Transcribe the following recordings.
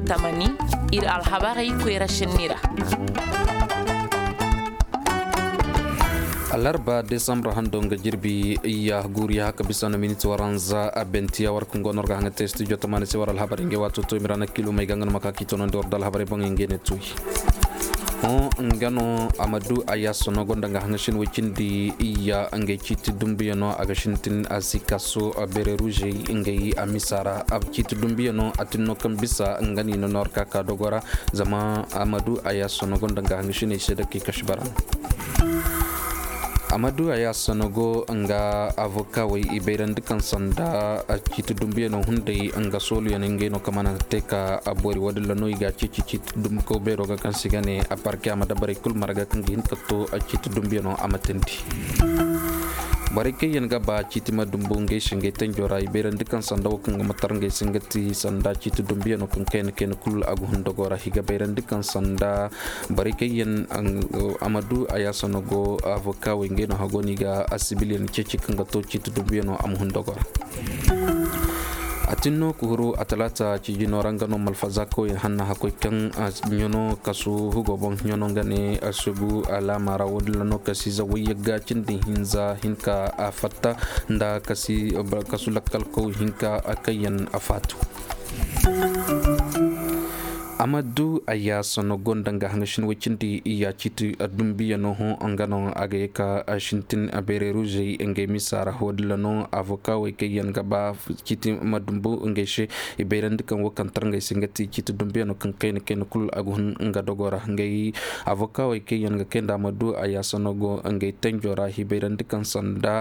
tamani ir alhabari kuira shinira. Alarba Desember handonga jirbi iya guri haka bisana minutes waranza abentiya war kungo norga hangate studio tamani se waral habari nge watu to mirana kilo mai gangan maka kitono ndor dal habari bangi ne tuy ngano Amadou Ayasono gondanga hangashin wikindi iya ange chiti dumbiyano agashintin asikaso bere rouge ngai amisara ab chiti dumbiyano atinno kambisa ngani no norka ka dogora zama Amadou Ayasono gondanga hangashin shedaki kashbaran Amadou Ayasono go anga avoka wai ibairan dukan sanda a chiti dumbiyano hundai anga solu yanenge no kamana teka abori wadilla no iga chiti dumko bero ga kansigane a parke amada bare kul marga kangin katto a chiti dumbiyano amatendi barike yanga ba chiti madumbunge shinge tenjora ibairan dukan sanda wakanga matarnge singati sanda chiti dumbiyano kan ken kul agu hundogora higa bairan dukan sanda barike yan Amadou Ayasono go avoka wenge no hagoni ga asibilian chechi kanga to chiti dumbiyano am hundogora atinno kuhuru atalata ci jinoranga no malfazako en hanna hakoy kan nyono kasu hugo bon nyono ngane asubu ala mara wodla no kasi za wiyaga cindi hinza hinka afatta nda kasi kasu lakal ko hinka akayan afatu Amadou Ayasono gondanga hangashin wicindi iya chiti adumbiya no ho angano ageka ashintin abere rouge enge misara hodla no avoka we kayan gaba chiti madumbu ngeshe iberan dikan wakan tarnga singati chiti dumbiya no kan ken kul agun nga dogora ngai avoka we kayan ga kenda Amadou Ayasono go ngai tenjora hiberan dikan sanda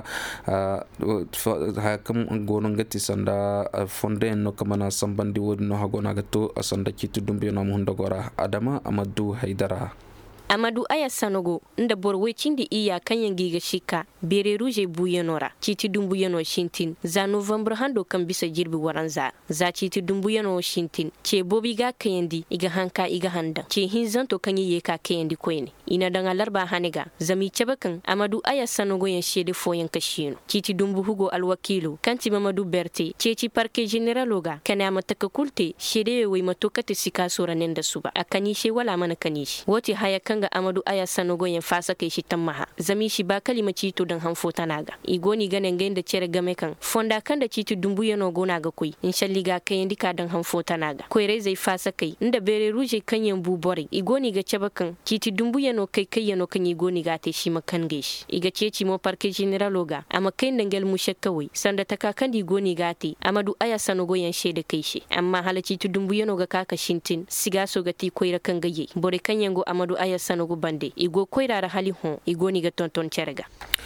hakam gono ngati sanda fonden no kamana sambandi wod no hagona gato asanda chiti dumbiya no muhundagora Adama Amadou Haidara Amadou Ayasono nda borwe cindi iya kanyan giga shika bere rouge buyenora chiti dumbuyeno shintin za November hando kan bisa jirbi waranza za chiti dumbuyeno shintin che bobi ga kayandi iga hanka iga handa che hinzanto kanyi yeka kayandi koyni ina danga larba haniga zami chabakan Amadou Ayasono yan shede foyen kashino chiti dumbu hugo alwakilu kanti Mamadou Berté che parke generaloga kana mataka kulte shede we matokate sika sora nenda suba akani she wala mana kanishi woti haya kanga Amadou Ayasono yan fasa kai shi tammaha zami shi ba kalima chito dan hanfo tanaga igoni ganen genda cere game kan fonda kan da chiti dumbuye no gona ga koi inshalli ga kai ndika dan hanfo tanaga koire zai fasa kai inda bere rouge kanyen bubore igoni ga chabakan chiti dumbuye no kai no kan igoni ga te shi makan geshi iga ceci mo parke generaloga amma kai ndangel mushakkawi sanda takakan di goni ga te Amadou Ayasono yan shede kai shi amma hala chiti dumbuye no ga kaka shintin siga so ga ti koira kan gaye bore kanyen go Amadou Ayasono bande igo koirara hali hon igoni ga tonton cerga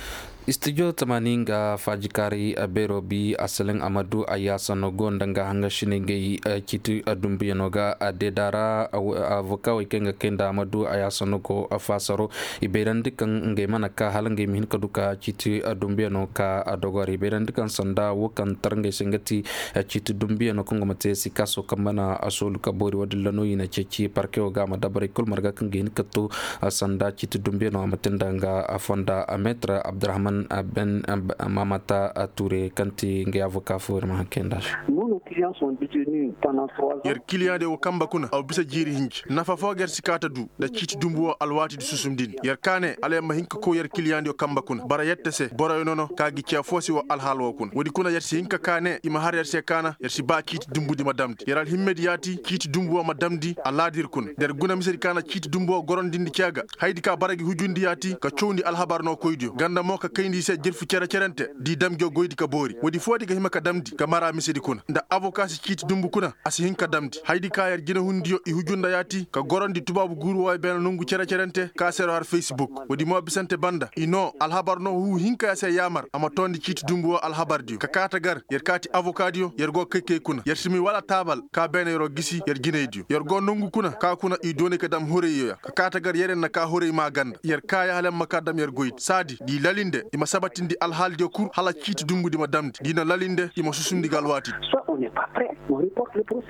Studio tamaninga fajikari abero bi asalin Amadou Ayasono gondanga hanga shinenge chiti adumbiyano ga adedara avoka wekenga kenda Amadou Ayasono go afasaro iberandikan nge manaka halange min kaduka chiti adumbiyano ka adogori iberandikan sanda wokan tarnge singati chiti dumbiyano kongo mate sikaso kamana asol kabori wadillano ina chechi parkeo ga madabare kul marga kange hin katu sanda chiti dumbiyano amatendanga afonda ametra Abdurrahman Ben Mamata Touré kanti nge avocat for ma kendash nos clients sont détenus pendant 3 ans yer client de o kamba kuna aw bisa jiri hinki nafa fo ger sikata du da citi dumbu alwati du susumdin yer kane ale ma hinka ko yer client de o kamba kuna bara yette se boro nono kagi cia fosi wo alhalo kun wodi kuna yer hinka kane ima har yer se kana yer si ba citi dumbu di madamdi yeral himmediati citi dumbu madamdi aladir kun der guna miseri kana citi dumbu gorondindi ciaga haydi ka baragi hujundi yati ka cowndi alhabarno koydio ganda mo ka kayndi se jerfu cerente di damjo goydi ka bori wodi fodi ka himaka damdi ka mara misedi kuna nda avocat si citi dumbu kuna asi hinka damdi haydi ka yer gina hundiyo i hujunda yati ka gorondi tubabu guru way ben nungu cerente ka sero har Facebook wodi mo bisante banda ino alhabarno hu hinka ya se yamar ama tondi citi dumbu alhabardio ka kata gar yer kati avocat dio yer go keke kuna yer simi wala tabal ka ben yero gisi yer gineydio yer go nungu kuna ka kuna i doni ka dam horeyo ka kata gar yeren na ka hore ma ganda yer kaya halem makadam yer goyit sadi di lalinde ima sabatindi alhaldio kur hala citi dumbu di madamdi dina lalinde ima susundi galwati soit on n'est pas prêt on reporte le procès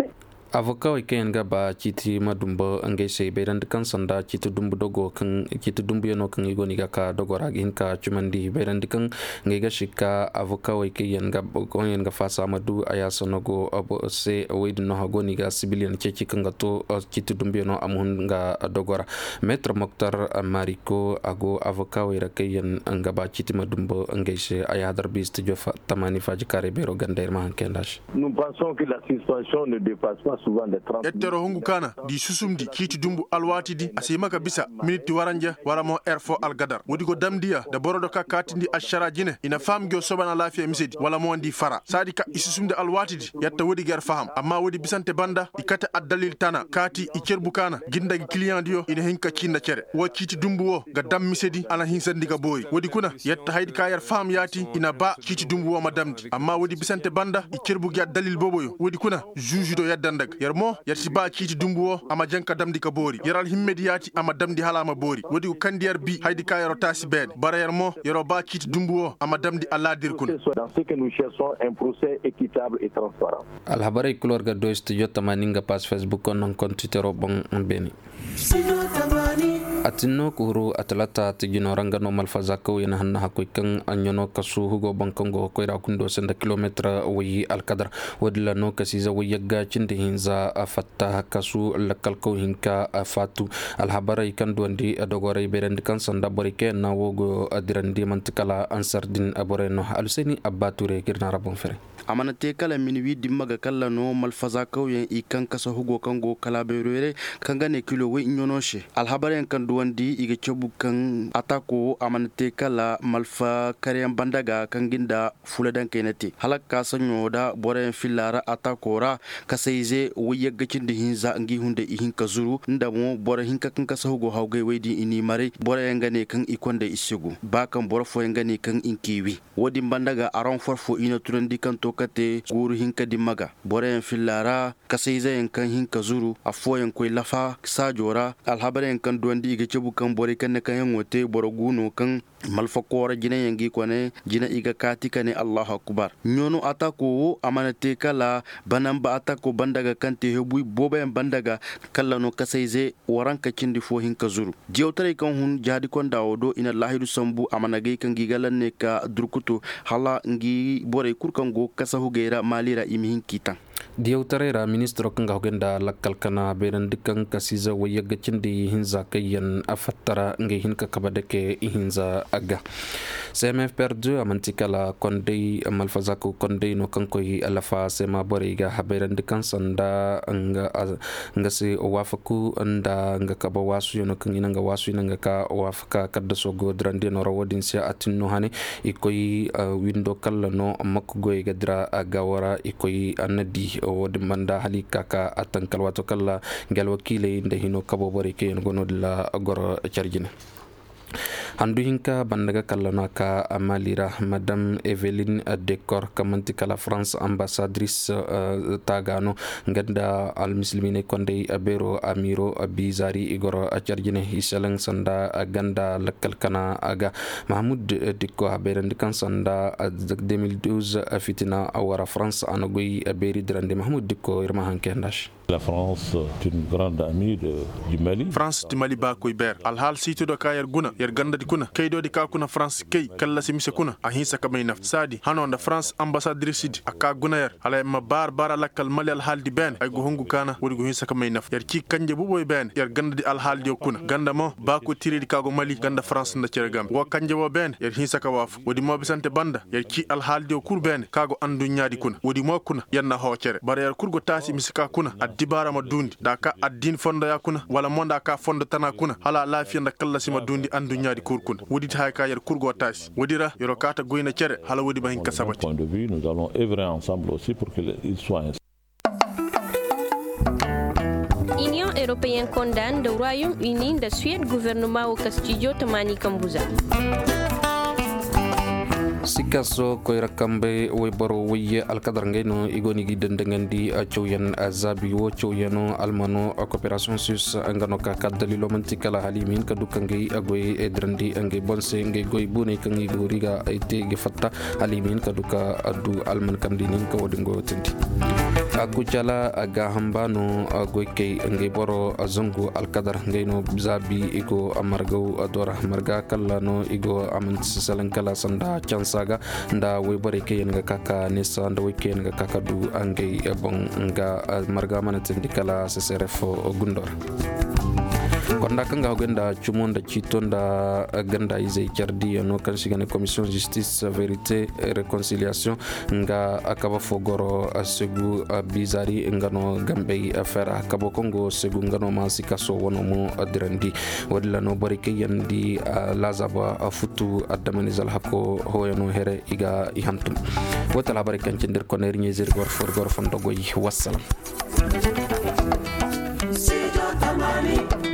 avoka wa kayan gaba kiti madumba an gaise bayan dukan sanda kiti dumbu dogo kan kiti dumbu yano kan igo ni ka dogo ragin ka chumandi bayan dukan ngaiga shika avoka wa kayan gaba gonyen ga fasa madu aya sonogo abo se awid no hago ni ga civilian keki kan gato kiti dumbu yano amun ga dogora maître Mokhtar Mariko ago avoka wa kayan an gaba kiti madumba an gaise aya darbi studio tamani faji kare bero gandair ma hankendash. Nous pensons que la suspension ne dépasse pas souvent de 30 minutes. Ettero hongu kana di susumdi kiti dumbu alwati di asima kabisa miniti waranja waramo erfo algadar wodi ko damdiya da borodo ka katindi ashara jine ina fam gyo sobana lafiya misedi wala mo ndi fara sadi ka isusumde alwati di yatta wodi ger faham amma wodi bisante banda ikata addalil tana kati icerbu kana gindagi client dio ina hinka cinda cere wo kiti dumbu wo ga dam misedi ala hinsandi ga boy wodi kuna yatta haydi ka yar fam yati ina ba kiti dumbu wo madamdi amma wodi bisante banda icerbu ga dalil boboyo wodi kuna juge do yaddandag yarmo yatti ba kiti dumbu wo ama janka damdi ka boori yaral himmedi yati ama damdi halama boori wodi ko kandiyar bi haydi ka yaro tasi bed bara yarmo yaro ba kiti dumbu wo ama damdi aladir kun dans ce que nous cherchons un procès équitable et transparent. Alhabari kulor ga do studio tamaninga pas Facebook on Twitter bon beni atinno kuru atlata tijino rangano malfaza ko yana hanna hakoy kan anyono kasu hugo bankongo ko ira kundo senda kilometer wi alqadar wadla no kasiza wi yagga cinde hinza afatta kasu lakal ko hinka afatu alhabara kan dondi adogore berend kan sanda borike na wogo adirandi mantikala ansardin aboreno aluseni abature kirna rabon fere amana te kala minwi dimmaga kala no malfaza ko yen ikan kasa hugo kango kala berere kangane kilo we nyonoshe alhabaren kan duwandi iga chobu kan atako amana te kala malfa kariyan bandaga kanginda fuladan kenati halaka sanyo da boren filara atakora kasaize wiye gacin da hinza ngi hunde ihin kazuru nda mo bore hinka kan kasa hugo hawge wedi ini mare bore ngane kan ikonda isigu bakan bore fo ngane kan inkiwi wodi bandaga aron forfo ina turandi kan tokate guru hinka dimaga bore filara kasaize kan hinka zuru afoyen koy lafa sajora alhabaren kan dondi iga cebu kan bore kan kan wote boroguno kan malfa kora jina yangi kone jina iga kati kane Allahu akbar nyono atako amanate kala banamba atako bandaga kante hebu boba bandaga kala no kasaize waranka cindi fo hinka zuru jewtare kan hun jadi kon dawodo ina lahidu sambu amanage kan gigalan ne ka durkuto hala ngi bore kurkan go kasahu geira malira imihin kitan diawtarera ministro kan gawgenda lakkal kana beran dikan kasiza wayaga cindi hinza kayan afattara nge hinka kabadeke hinza aga CMF perdu amantikala kondei malfazako kondei no kankoy alafa sema boriga haberan dikan sanda nga se wafaku anda nga kaba wasu yono kan inanga wasu inanga ka wafaka kadda sogo drande no rawodin sia atinno hane ikoy window kallano makgoy gadra agawara ikoy anadi wodi manda hali kaka atankal wato kala ngal wakile inde hino kabo bari ke ngono la goro charjine handu hinka bandaga kallana ka amalira madame Eveline Decor kamanti kala France ambassadrice tagano nganda al muslimine konde abero amiro abizari igoro acharjine isalang sanda ganda lakal kana aga Mahmoud Dikko haberan kan sanda 2012 fitina awara France anogoy aberi drande Mahmoud Dikko irma hankendash. La France est une grande amie du Mali. France du Mali ba koy ber al hal sito do kayar guna yer ganda di kuna kaydo di ka kuna France kay kala simise kuna ahinsa kamay naf sadi hanon da France ambassadrice aka guna yer ala ma bar lakal Mali al hal di ben ay go hongu kana wodi go hinsa kamay naf yer ci kanje bu boy ben yer ganda di al hal di kuna ganda mo ba ko tiri di kago Mali ganda France nda cere gam wo kanje wo ben yer hinsa ka waf wodi mo bisante banda yer ci al hal di kur ben kago andu nyaadi kuna wodi mo kuna yanna ho cere bar yer kurgo tasi misika kuna dibara ma dundi da ka addin fondo ya kuna wala monda ka fondo tana kuna hala lafiya da kalla sima dundi andu nyaadi kurkun wodi ta ka yer kurgo tasi wodira yoro kata goyna cere hala wodi bahin kasabati point de vue nous allons œuvrer ensemble aussi pour que il soit Union européenne condamne le Royaume-Uni de Suède gouvernement au Castillo Tamani Kambuza. Sikaso koy rakambe way baro wiye alkadar ngeno igoni gi dendengandi chowyan azabi wo chowyano almano coopération sus ngano ka kadali lomantikala halimin kadukangi agoy edrandi ange bonse nge goy bune kangi goriga ite ge fatta halimin kaduka adu alman kamdinin ko wodingo tenti akujala aga hambano agoike ngai boro azungu alqadar ngai no zabi igo amargo adora marga kala no igo aman salan kala sanda chansaga nda we bare ke nga kaka nesa nda we ke nga kaka du angai bon nga marga manatin dikala sesrefo gundor konda kanga ganda chumonda chitonda ganda izay chardi no kan sigane commission justice vérité et réconciliation nga akaba fogoro segu bizari ngano gambe affaire akaba kongo segu ngano masika so wono mo adrandi wadla no barike yandi lazaba futu adamanizal hako hoyano here iga ihantum wotala barikan cindir koner nyezir gor for gor fondogo yi wassalam